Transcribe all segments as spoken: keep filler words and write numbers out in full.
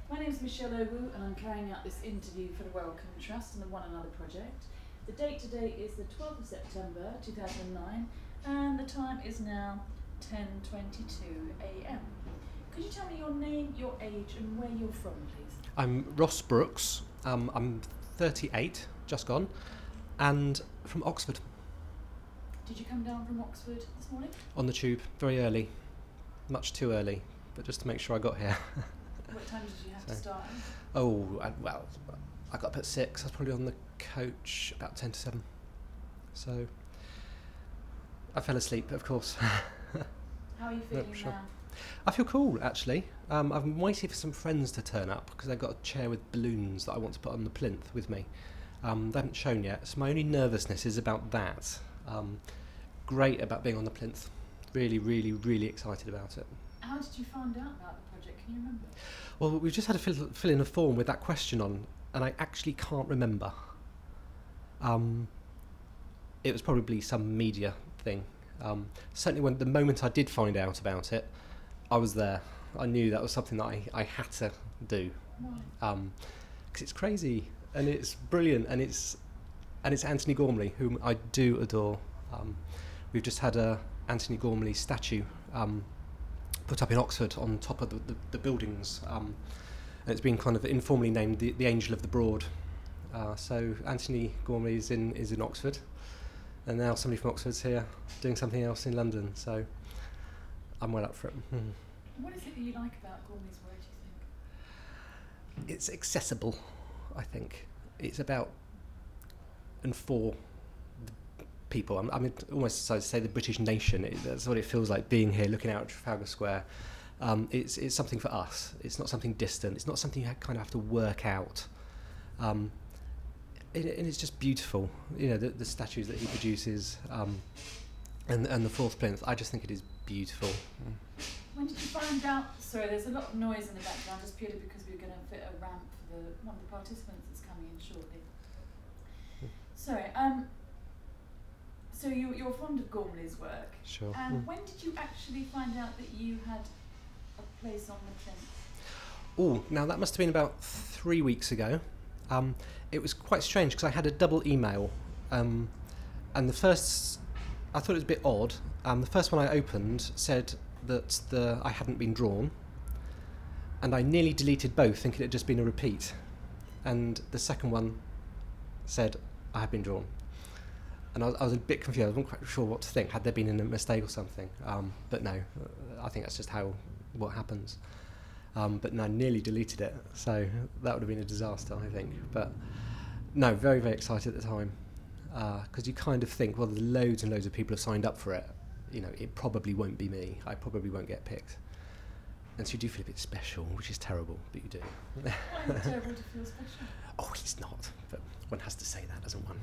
My name is Michelle Owu and I'm carrying out this interview for the Wellcome Trust and the One Another project. The date today is the twelfth of September two thousand nine and the time is now ten twenty-two a m. Could you tell me your name, your age and where you're from, please? I'm Ross Brooks. Um, I'm thirty-eight, just gone, and from Oxford. Did you come down from Oxford this morning? On the tube, very early, much too early, but just to make sure I got here. What time did you have So- to start? Oh, I, well, I got up at six. I was probably on the coach about ten to seven. So I fell asleep, of course. How are you feeling Yep, sure. now? I feel cool, actually. Um, I'm waiting for some friends to turn up because they've got a chair with balloons that I want to put on the plinth with me. Um, they haven't shown yet, so my only nervousness is about that. Um, great about being on the plinth. Really, really, really excited about it. How did you find out about the project? Can you remember? Well, we've just had to fill, fill in a form with that question on, and I actually can't remember. Um, it was probably some media thing. Um, certainly when the moment I did find out about it, I was there. I knew that was something that I, I had to do. Why? Um 'cause it's crazy and it's brilliant and it's and it's Anthony Gormley, whom I do adore. Um, we've just had a Anthony Gormley statue um, put up in Oxford on top of the, the, the buildings, um, and it's been kind of informally named the, the Angel of the Broad. Uh, so Anthony Gormley is in is in Oxford, and now somebody from Oxford's here doing something else in London. So I'm well up for it. Mm. What is it that you like about Gormley's work, do you think? It's accessible, I think. It's about and for the people. I'm, I mean, almost so to say the British nation. It, that's what it feels like being here, looking out at Trafalgar Square. Um, it's it's something for us. It's not something distant. It's not something you kind of have to work out. Um, it, and it's just beautiful. You know, the, the statues that he produces, um, and and the fourth plinth. I just think it is beautiful. When did you find out? Sorry, there's a lot of noise in the background, just purely because we're going to fit a ramp for the, one of the participants that's coming in shortly. Sorry, um, so you, you're fond of Gormley's work, Sure. and Mm. when did you actually find out that you had a place on the plinth? Oh, now that must have been about three weeks ago. Um, it was quite strange because I had a double email, um, and the first, I thought it was a bit odd. Um, the first one I opened said that the I hadn't been drawn, and I nearly deleted both, thinking it had just been a repeat. And the second one said I had been drawn, and I was, I was a bit confused. I wasn't quite sure what to think. Had there been a mistake or something? Um, but no, uh, I think that's just how what happens. Um, but no, nearly deleted it, so that would have been a disaster, I think. But no, very, very excited at the time, because you kind of think, well, there's loads and loads of people have signed up for it. You know, it probably won't be me. I probably won't get picked. And so you do feel a bit special, which is terrible, but you do. Why is it terrible to feel special? Oh, it's not, but one has to say that, doesn't one?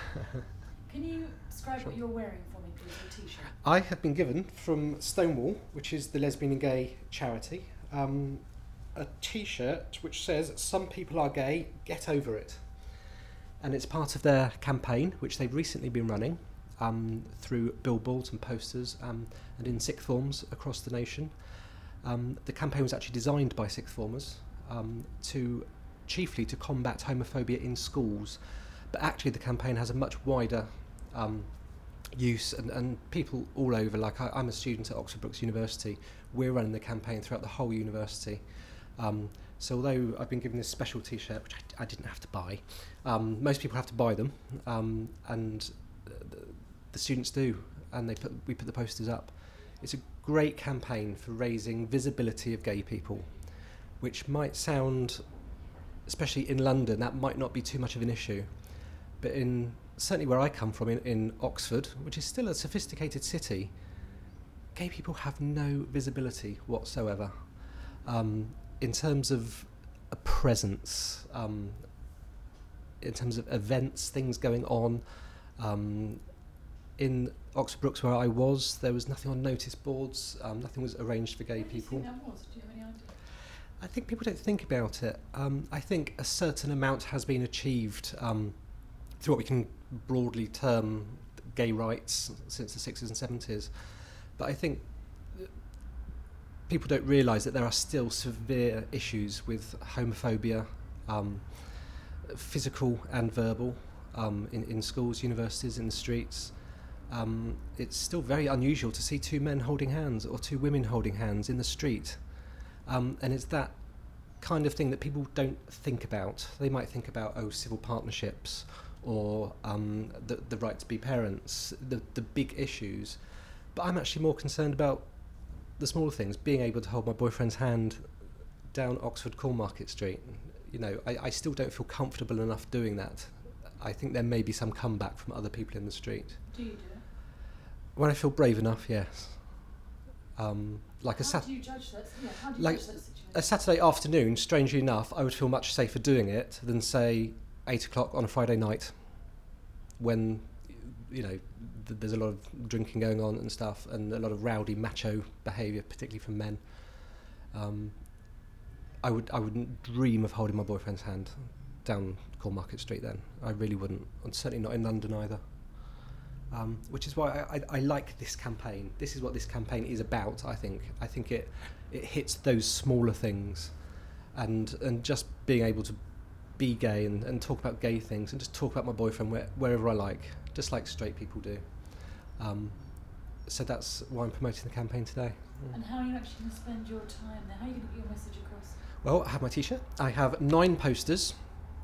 Can you describe Sure. what you're wearing for me, please, your t-shirt? I have been given from Stonewall, which is the lesbian and gay charity, um, a T-shirt which says, "Some people are gay, get over it." And it's part of their campaign, which they've recently been running um, through billboards and posters um, and in sixth forms across the nation. Um, the campaign was actually designed by sixth formers um, to chiefly to combat homophobia in schools, but actually the campaign has a much wider um, use, and, and people all over, like I, I'm a student at Oxford Brookes University, we're running the campaign throughout the whole university. Um, so although I've been given this special t-shirt, which I, I didn't have to buy, um, most people have to buy them, um, and the, the students do, and they put we put the posters up. It's a great campaign for raising visibility of gay people, which might sound, especially in London, that might not be too much of an issue, but in certainly where I come from, in, in Oxford, which is still a sophisticated city, gay people have no visibility whatsoever. Um, in terms of a presence, um, in terms of events, things going on, um, in Oxford Brookes where I was, there was nothing on notice boards, um, nothing was arranged for gay What do you people. think that was? Do you have any idea? I think people don't think about it. Um, I think a certain amount has been achieved um, through what we can broadly term gay rights since the sixties and seventies. But I think people don't realise that there are still severe issues with homophobia, um, physical and verbal, um, in, in schools, universities, in the streets. Um, it's still very unusual to see two men holding hands or two women holding hands in the street. Um, and it's that kind of thing that people don't think about. They might think about, oh, civil partnerships or um, the, the right to be parents, the, the big issues. But I'm actually more concerned about the smaller things, being able to hold my boyfriend's hand down Oxford Cornmarket Street. You know, I, I still don't feel comfortable enough doing that. I think there may be some comeback from other people in the street. Do you do it? When I feel brave enough, yes. Um, like how a sat- do you judge that? Yeah, how do you like judge that situation? a Saturday afternoon, strangely enough, I would feel much safer doing it than, say, eight o'clock on a Friday night, when, you know, th- there's a lot of drinking going on and stuff, and a lot of rowdy macho behaviour, particularly from men. Um, I would I wouldn't dream of holding my boyfriend's hand down Cornmarket Street then. I really wouldn't, and certainly not in London either. Um, which is why I, I, I like this campaign. This is what this campaign is about, I think. I think it it hits those smaller things, and and just being able to be gay and, and talk about gay things and just talk about my boyfriend where, wherever I like, just like straight people do. Um, so that's why I'm promoting the campaign today. And how are you actually going to spend your time there? How are you going to get your message across? Well, I have my t-shirt. I have nine posters.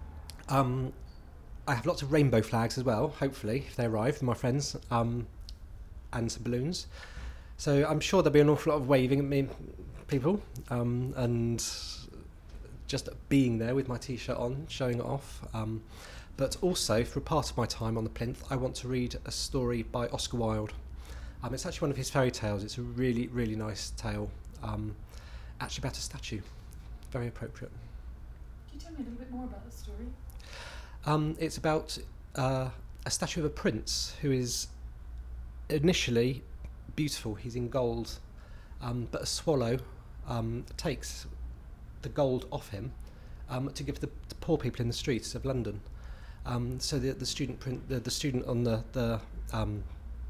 Um, I have lots of rainbow flags as well, hopefully, if they arrive from my friends, um, and some balloons. So I'm sure there'll be an awful lot of waving at me, people, um, and just being there with my t-shirt on, showing it off. Um, but also, for a part of my time on the plinth, I want to read a story by Oscar Wilde. Um, it's actually one of his fairy tales. It's a really, really nice tale, um, actually about a statue. Very appropriate. Can you tell me a little bit more about the story? Um, it's about uh, a statue of a prince who is initially beautiful. He's in gold, um, but a swallow um, takes the gold off him um, to give the, the poor people in the streets of London. Um, so the, the student print, the, the student on the the um,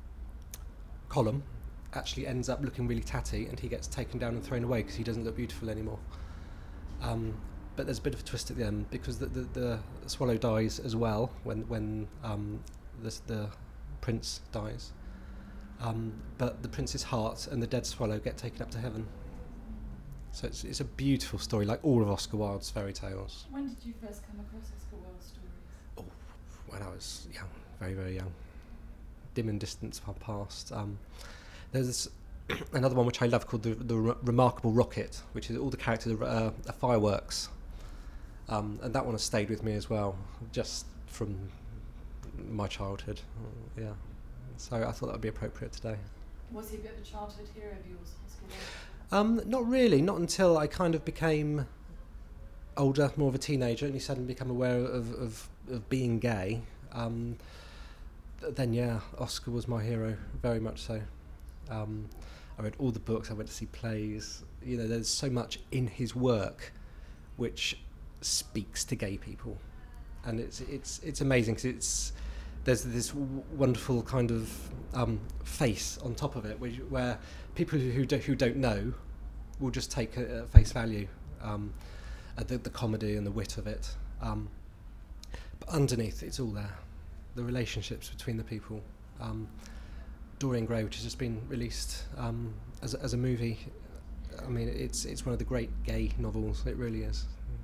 column actually ends up looking really tatty, and he gets taken down and thrown away because he doesn't look beautiful anymore. Um, but there's a bit of a twist at the end, because the, the, the swallow dies as well when when um, the, the prince dies. Um, but the prince's heart and the dead swallow get taken up to heaven. So it's it's a beautiful story, like all of Oscar Wilde's fairy tales. When did you first come across Oscar Wilde's stories? Oh, when I was young, very, very young. Dim and distant far past. Um, there's another one which I love called the, the Re- Remarkable Rocket, which is all the characters are, uh, are fireworks. Um, and that one has stayed with me as well, just from my childhood. Uh, yeah. So I thought that would be appropriate today. Was he a bit of a childhood hero of yours, Oscar Wilde? Um, not really, not until I kind of became older, more of a teenager, and you suddenly become aware of, of, of being gay. Um, th- then, yeah, Oscar was my hero, very much so. Um, I read all the books, I went to see plays. You know, there's so much in his work which speaks to gay people. And it's it's it's amazing, because it's there's this w- wonderful kind of um, face on top of it, which, where people who do, who don't know will just take a, a face value, um, at the, the comedy and the wit of it. Um, but underneath, it's all there. The relationships between the people. Um, Dorian Gray, which has just been released um, as a, as a movie. I mean, it's it's one of the great gay novels. It really is.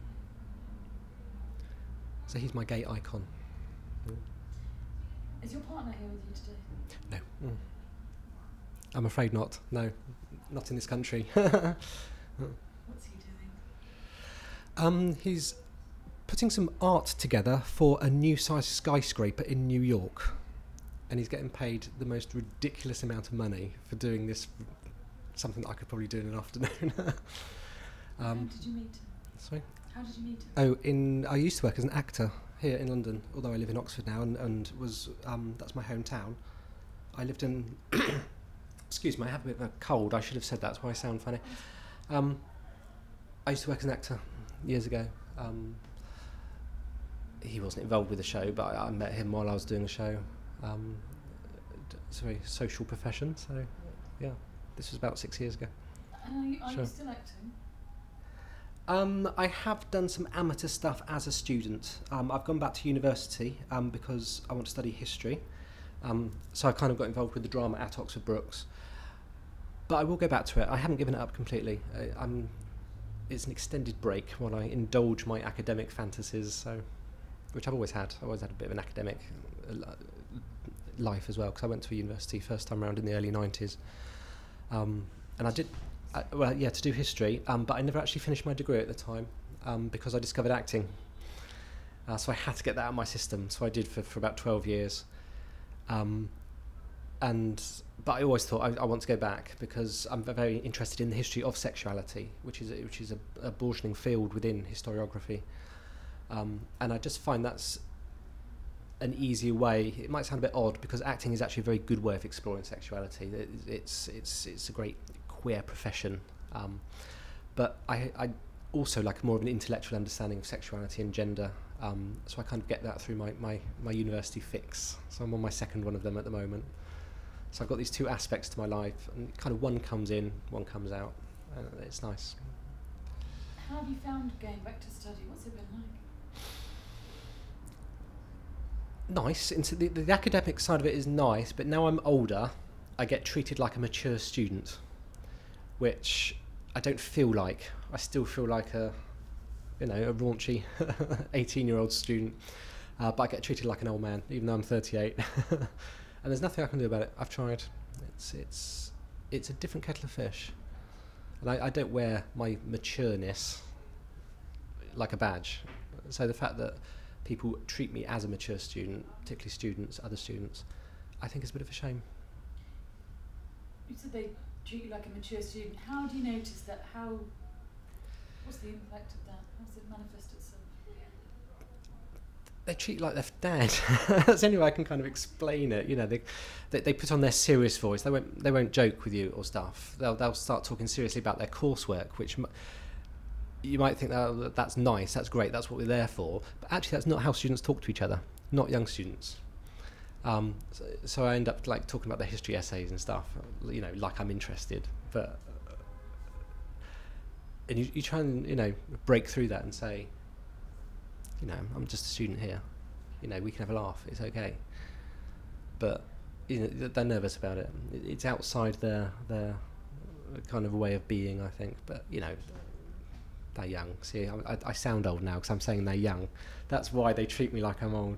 So he's my gay icon. Is your partner here with you today? No. Mm. I'm afraid not. No, not in this country. What's he doing? Um, he's putting some art together for a new size skyscraper in New York, and he's getting paid the most ridiculous amount of money for doing this, something that I could probably do in an afternoon. How um, did you meet him? sorry? How did you meet him? Oh, in I used to work as an actor here in London, although I live in Oxford now, and, and was um, that's my hometown. I lived in. Excuse me, I have a bit of a cold. I should have said that. That's why I sound funny. Um, I used to work as an actor years ago. Um, he wasn't involved with the show, but I, I met him while I was doing the show. Um, it's a very social profession, so yeah, this was about six years ago. And are you, are Sure. you still acting? Um, I have done some amateur stuff as a student. Um, I've gone back to university um, because I want to study history. Um, so I kind of got involved with the drama at Oxford Brookes. But I will go back to it. I haven't given it up completely. I, I'm, it's an extended break while I indulge my academic fantasies, so, which I've always had. I've always had a bit of an academic uh, life as well, because I went to a university first time around in the early nineties. Um, and I did... Uh, well, yeah, to do history, um, but I never actually finished my degree at the time um, because I discovered acting. Uh, so I had to get that out of my system. So I did for, for about twelve years. Um, and but I always thought I, I want to go back because I'm very interested in the history of sexuality, which is a, which is a, a burgeoning field within historiography. Um, and I just find that's an easier way. It might sound a bit odd because acting is actually a very good way of exploring sexuality. It, it's it's it's a great queer profession, um, but I, I also like more of an intellectual understanding of sexuality and gender, um, so I kind of get that through my, my, my university fix. So I'm on my second one of them at the moment. So I've got these two aspects to my life, and kind of one comes in, one comes out, and it's nice. How have you found going back to study? What's it been like? Nice. Into the, the academic side of it is nice, but now I'm older, I get treated like a mature student, which I don't feel like. I still feel like a, you know, a raunchy eighteen-year-old student, uh, but I get treated like an old man, even though I'm thirty-eight. And there's nothing I can do about it. I've tried. It's it's it's a different kettle of fish, and I, I don't wear my matureness like a badge. So the fact that people treat me as a mature student, particularly students, other students, I think is a bit of a shame. You said they treat you like a mature student. How do you notice that? How? What's the impact of that? How does it manifest itself? They treat you like they're dead. That's the only way I can kind of explain it. You know, they, they they put on their serious voice. They won't they won't joke with you or stuff. They'll they'll start talking seriously about their coursework, which m- you might think that that's nice, that's great, that's what we're there for. But actually, that's not how students talk to each other. Not young students. Um, so, so I end up like talking about their history essays and stuff, you know, like I'm interested. But uh, and you, you try and you know break through that and say, you know, I'm just a student here. You know, we can have a laugh. It's okay. But you know, they're nervous about it. It's outside their their kind of way of being, I think. But you know, they're young. See, I, I, I sound old now because I'm saying they're young. That's why they treat me like I'm old.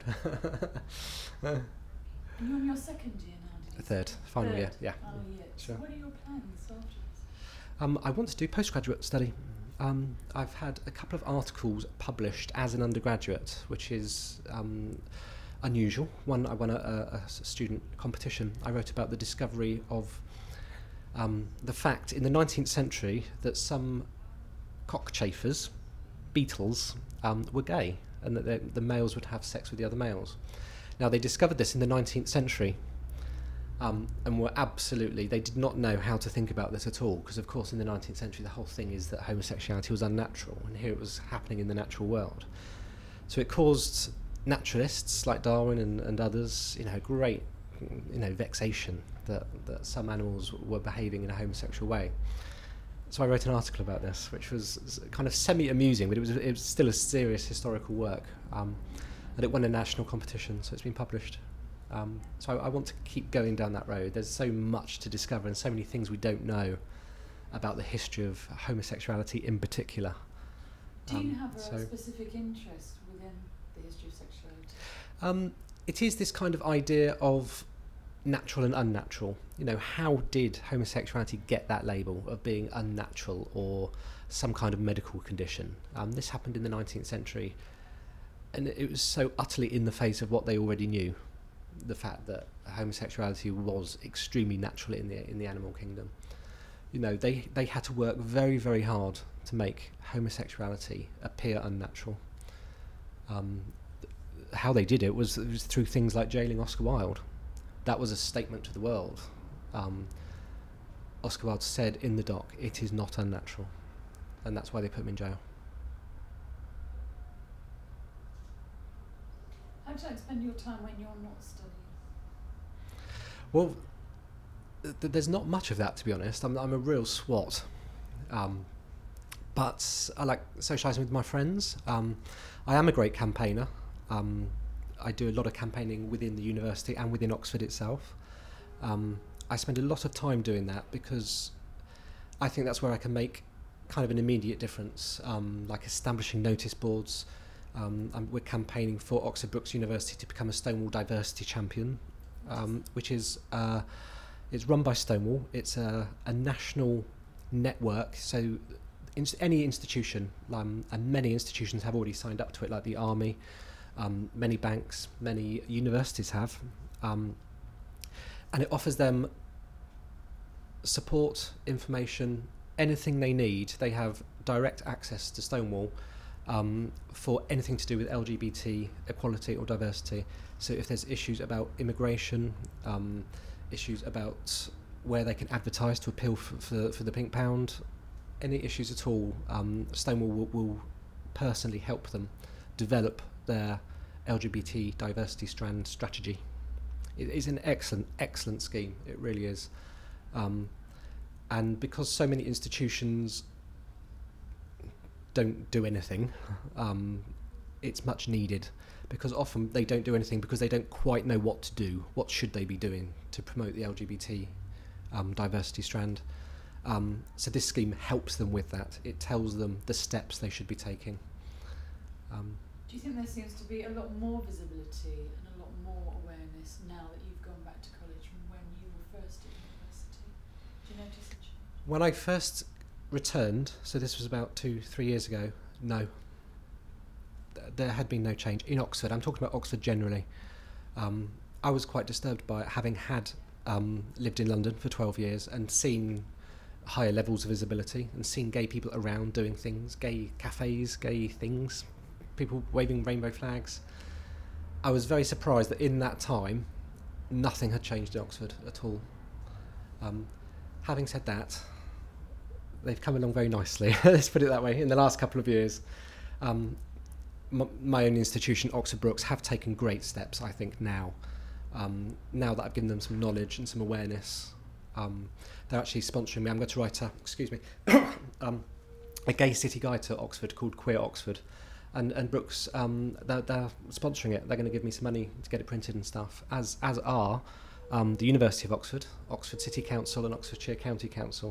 And you're in your second year now, did you Third, say? final Third. year, yeah. Oh, yeah. Sure. So what are your plans afterwards? Um, I want to do postgraduate study. Um, I've had a couple of articles published as an undergraduate, which is um, unusual. One, I won a, a, a student competition. I wrote about the discovery of um, the fact in the nineteenth century that some cockchafers, beetles, um, were gay, and that the, the males would have sex with the other males. Now, they discovered this in the nineteenth century, um, and were absolutely, they did not know how to think about this at all, because of course in the nineteenth century the whole thing is that homosexuality was unnatural, and here it was happening in the natural world. So it caused naturalists like Darwin and, and others, you know, great, you know, vexation that, that some animals were behaving in a homosexual way. So I wrote an article about this, which was kind of semi-amusing, but it was it was still a serious historical work. Um, and it won a national competition, so it's been published. Um, so I, I want to keep going down that road. There's so much to discover and so many things we don't know about the history of homosexuality in particular. Do you Um, have a so specific interest within the history of sexuality? um, it is this kind of idea of natural and unnatural. You know, how did homosexuality get that label of being unnatural or some kind of medical condition? Um, this happened in the nineteenth century, and it was so utterly in the face of what they already knew, the fact that homosexuality was extremely natural in the in the animal kingdom. You know, they, they had to work very, very hard to make homosexuality appear unnatural. Um, th- how they did it was, it was through things like jailing Oscar Wilde. That was a statement to the world. Um, Oscar Wilde said in the doc, it is not unnatural. And that's why they put him in jail. How do you like spend your time when you're not studying? Well, th- th- there's not much of that, to be honest. I'm, I'm a real swot. Um, but I like socialising with my friends. Um, I am a great campaigner. Um, I do a lot of campaigning within the university and within Oxford itself. Um, I spend a lot of time doing that because I think that's where I can make kind of an immediate difference, um, like establishing notice boards. Um, and we're campaigning for Oxford Brookes University to become a Stonewall Diversity Champion, um, which is uh, it's run by Stonewall. It's a, a national network, so in, any institution, um, and many institutions have already signed up to it, like the Army, um, many banks, many universities have, um, and it offers them support, information, anything they need. They have direct access to Stonewall um, for anything to do with L G B T equality or diversity. So if there's issues about immigration, um, issues about where they can advertise to appeal for, for, for the Pink Pound, any issues at all, um, Stonewall will, will personally help them develop their L G B T diversity strand strategy. It is an excellent, excellent scheme. It really is. Um, and because so many institutions don't do anything, um, it's much needed, because often they don't do anything because they don't quite know what to do. What should they be doing to promote the L G B T um, diversity strand? Um, so this scheme helps them with that. It tells them the steps they should be taking. Um, Do you think there seems to be a lot more visibility and a lot more awareness now that you've gone back to college from when you were first at university? Do you notice a change? When I first returned, so this was about two, three years ago, no. Th- there had been no change. In Oxford, I'm talking about Oxford generally, um, I was quite disturbed by it, having had um, lived in London for twelve years and seen higher levels of visibility and seen gay people around doing things, gay cafes, gay things, people waving rainbow flags. I was very surprised that in that time nothing had changed in Oxford at all. Um, having said that, they've come along very nicely, let's put it that way, in the last couple of years. Um, m- my own institution, Oxford Brookes, have taken great steps, I think, now. Um, now that I've given them some knowledge and some awareness, um, they're actually sponsoring me. I'm going to write a, excuse me, um, a gay city guide to Oxford called Queer Oxford. And, and Brookes, um, they're, they're sponsoring it. They're going to give me some money to get it printed and stuff, as as are um, the University of Oxford, Oxford City Council and Oxfordshire County Council.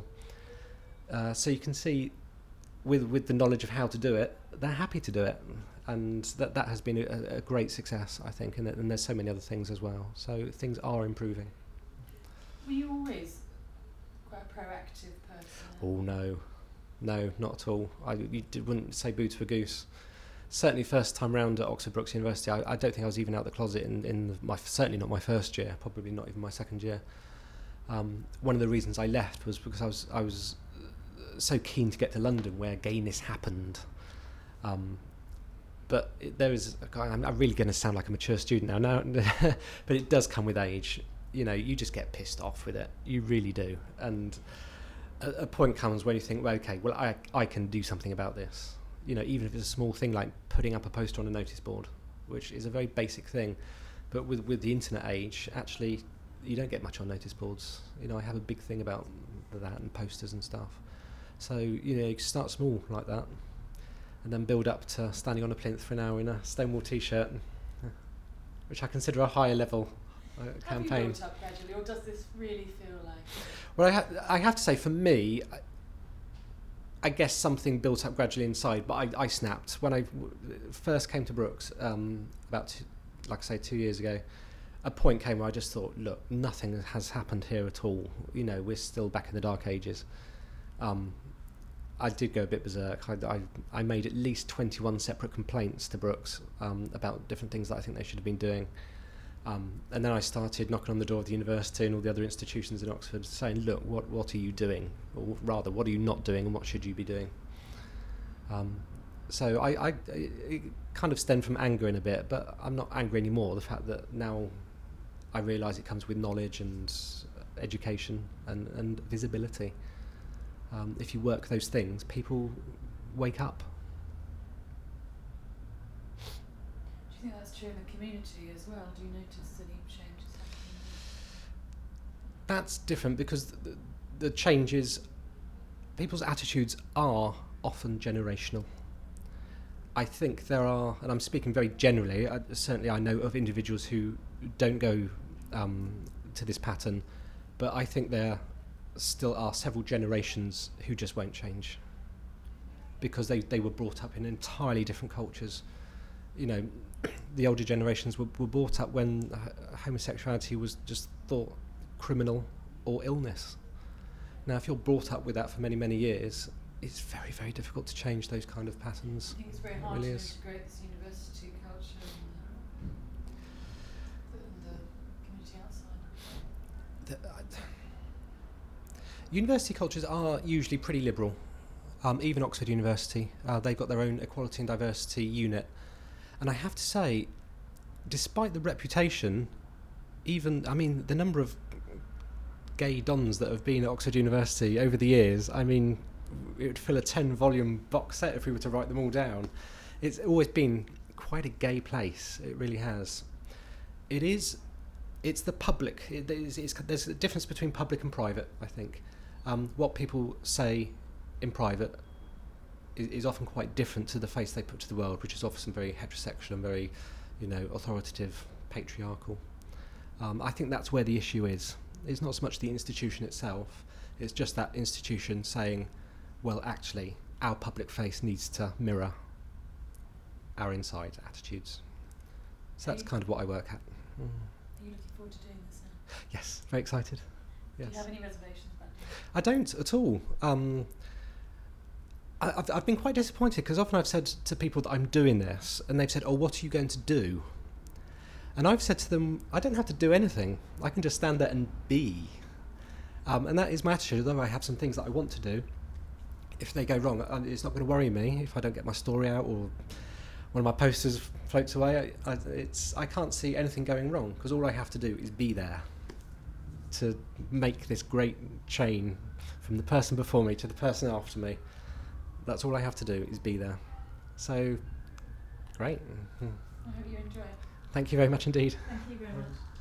Uh, so you can see, with with the knowledge of how to do it, they're happy to do it, and that that has been a, a great success, I think. And, and there's so many other things as well. So things are improving. Were you always quite a proactive person? Oh no, no, not at all. I you did, wouldn't say boo to a goose. Certainly, first time round at Oxford Brookes University, I, I don't think I was even out the closet in, in my certainly not my first year, probably not even my second year. Um, one of the reasons I left was because I was I was so keen to get to London, where gayness happened. Um, but it, there is, I'm, I'm really going to sound like a mature student now, now but it does come with age. You know, you just get pissed off with it. You really do. And a, a point comes where you think, well, okay, well, I I can do something about this. You know, even if it's a small thing like putting up a poster on a notice board, which is a very basic thing. But with with the internet age, actually, you don't get much on notice boards. You know, I have a big thing about that and posters and stuff. So, you know, you start small like that and then build up to standing on a plinth for an hour in a Stonewall t-shirt, which I consider a higher level uh, campaign. Have you built up gradually, or does this really feel like... Well, I, ha- I have to say, for me, I, I guess something built up gradually inside, but I, I snapped. When I w- first came to Brookes, um, about, two, like I say, two years ago, a point came where I just thought, look, nothing has happened here at all. You know, we're still back in the dark ages. Um, I did go a bit berserk. I, I, I made at least twenty-one separate complaints to Brookes um, about different things that I think they should have been doing. Um, and then I started knocking on the door of the university and all the other institutions in Oxford saying, look, what, what are you doing? Or rather, what are you not doing and what should you be doing? Um, so I, I it kind of stemmed from anger in a bit, but I'm not angry anymore. The fact that now I realise it comes with knowledge and education and, and visibility. Um, if you work those things, people wake up. Do you think that's true in the community as well? Do you notice any changes happening? That's different because the, the changes people's attitudes are often generational. I think there are, and I'm speaking very generally, I, certainly I know of individuals who don't go um, to this pattern, but I think there still are several generations who just won't change because they, they were brought up in entirely different cultures. You know, the older generations were, were brought up when homosexuality was just thought criminal or illness. Now, if you're brought up with that for many, many years, it's very, very difficult to change those kind of patterns. I think it's very It hard really to is. integrate this university culture and the, and the community outside. The, uh, university cultures are usually pretty liberal. Um, even Oxford University, uh, they've got their own equality and diversity unit. And I have to say, despite the reputation, even, I mean, the number of gay dons that have been at Oxford University over the years, I mean, it would fill a ten volume box set if we were to write them all down. It's always been quite a gay place, it really has. It is, it's the public, it is, it's, there's a difference between public and private, I think. Um, what people say in private is, is often quite different to the face they put to the world, which is often very heterosexual and very, you know, authoritative, patriarchal. Um, I think that's where the issue is. It's not so much the institution itself, it's just that institution saying, well, actually, our public face needs to mirror our inside attitudes. So that's kind of what I work at. Mm. Are you looking forward to doing this now? Yes, very excited. Yes. Do you have any reservations about it? I don't at all. Um, I, I've, I've been quite disappointed because often I've said to people that I'm doing this and they've said, oh, what are you going to do? And I've said to them, I don't have to do anything. I can just stand there and be. Um, and that is my attitude, although I have some things that I want to do. If they go wrong, uh, it's not going to worry me if I don't get my story out or one of my posters floats away. I, I, it's, I can't see anything going wrong because all I have to do is be there to make this great chain from the person before me to the person after me. That's all I have to do is be there. So, great. I hope you enjoy it. Thank you very much indeed. Thank you very much.